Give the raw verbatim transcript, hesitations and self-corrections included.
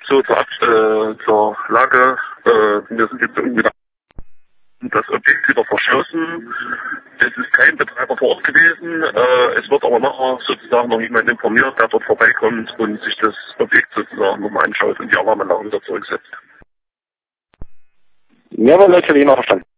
So, zur, äh, zur Lage, äh, wir sind jetzt irgendwie da, das Objekt wieder verschlossen. Es ist kein Betreiber vor Ort gewesen. Äh, es wird aber nachher sozusagen noch jemand informiert, der dort vorbeikommt und sich das Objekt sozusagen nochmal anschaut und die Alarmanlage wieder zurücksetzt. Mehrere Leute, die noch verstanden.